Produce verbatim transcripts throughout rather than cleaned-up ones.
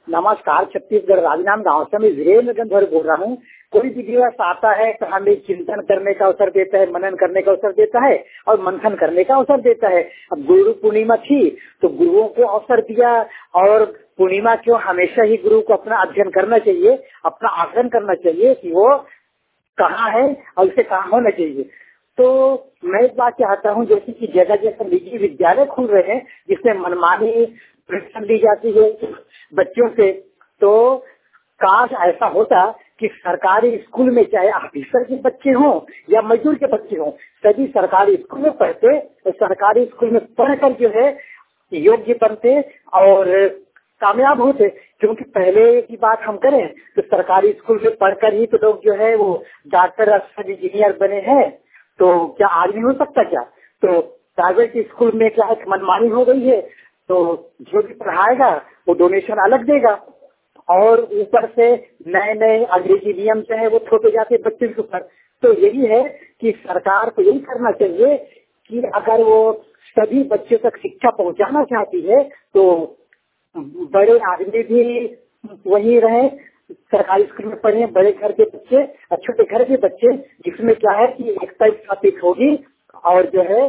नमस्कार, छत्तीसगढ़ राजनांद गांव से मैं वीरेंद्र गंधर बोल रहा हूँ। कोई भी दिवस आता है तो हमें चिंतन करने का अवसर देता है, मनन करने का अवसर देता है और मंथन करने का अवसर देता है। अब गुरु पूर्णिमा थी तो गुरुओं को अवसर दिया, और पूर्णिमा क्यों हमेशा ही गुरु को अपना अध्ययन करना चाहिए, अपना आकलन करना चाहिए कि वो कहाँ है और उसे कहाँ होना चाहिए। तो मैं इस बात चाहता हूँ, जैसे कि जगह जगह निजी विद्यालय खुल रहे हैं जिसमें मनमानी प्रशिक्षण दी जाती है बच्चों से, तो काश ऐसा होता कि सरकारी स्कूल में चाहे ऑफिसर के बच्चे हों या मजदूर के बच्चे हों, सभी सरकारी स्कूल में पढ़ते, तो सरकारी स्कूल में पढ़कर जो है योग्य बनते और कामयाब होते। क्योंकि पहले की बात हम करें तो सरकारी स्कूल में पढ़कर ही तो लोग जो है वो डॉक्टर, अफसर, इंजीनियर बने हैं। तो क्या आदमी हो सकता क्या? तो प्राइवेट स्कूल में क्या है, मनमानी हो गई है, तो जो भी पढ़ाएगा वो डोनेशन अलग देगा, और ऊपर से नए नए अंग्रेजी नियम जो है वो थोपे जाते बच्चे के ऊपर। तो यही है कि सरकार को यही करना चाहिए कि अगर वो सभी बच्चों तक शिक्षा पहुंचाना चाहती है तो बड़े आदमी भी वही रहे, सरकारी स्कूल में पढ़े, बड़े घर के बच्चे और छोटे घर के बच्चे, जिसमें क्या है कि एकता स्थापित होगी और जो है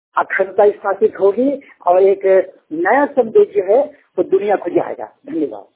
अखंडता स्थापित होगी और एक नया संदेश जो है वो दुनिया को जाएगा। धन्यवाद।